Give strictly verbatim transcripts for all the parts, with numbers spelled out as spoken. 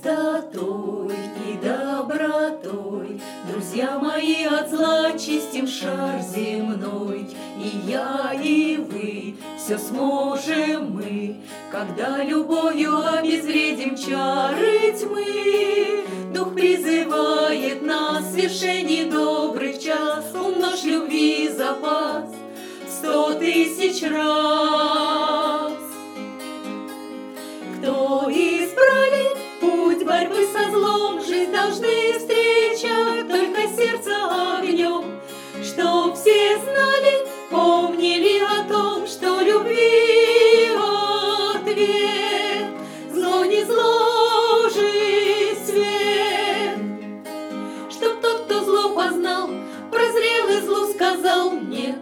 чистотой и добротой, друзья мои, от зла чистим шар земной. И я, и вы, все сможем мы, когда любовью обезвредим чары тьмы. Дух призывает нас в свершении добрых час, умножь любви запас сто тысяч раз. Кто избрали путь борьбы со злом, жизнь должны встречать только сердце огнем, чтоб все знали, помнили о том, что любви ответ, зло не зло, жизнь свет. Чтоб тот, кто зло познал, прозрел и злу сказал нет.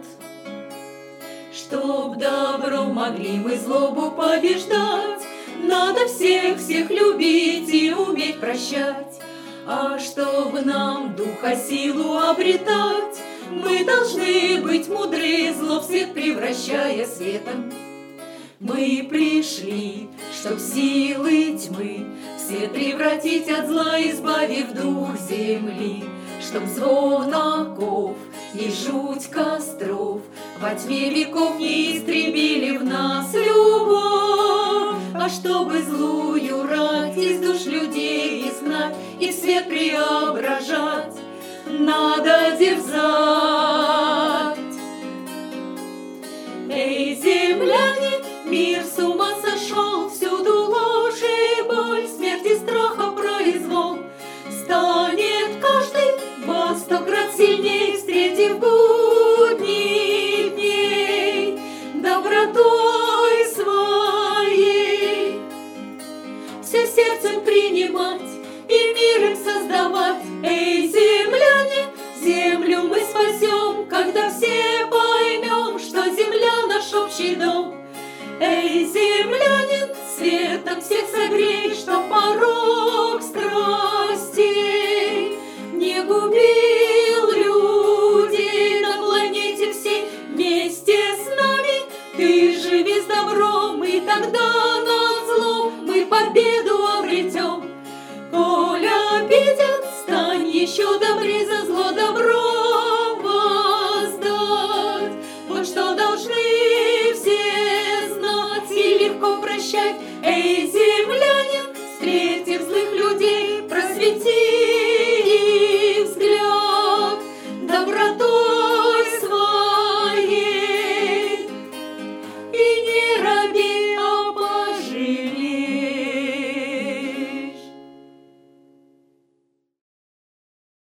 Чтоб добром могли мы злобу побеждать, надо всех-всех любить и уметь прощать. А чтобы нам духа силу обретать, мы должны быть мудры, зло в свет превращая светом. Мы пришли, чтоб силы тьмы в свет превратить, от зла избавив дух земли, чтоб звон оков и жуть костров во тьме веков не истребили в нас любовь. А чтобы злую рать из душ людей изгнать и в свет преображать, надо дерзать. Эй, земляне, мир с ума сошел, всюду ложь и боль, смерть и страха произвол. Станет каждый во сто крат сильней, встретив будни дней добротой своей. Все сердцем принимать и мир им создавать. Эй, земляне, землю мы спасем, когда все поймем, что земля наш общий дом. Эй, землянин, светом всех согрей, чтоб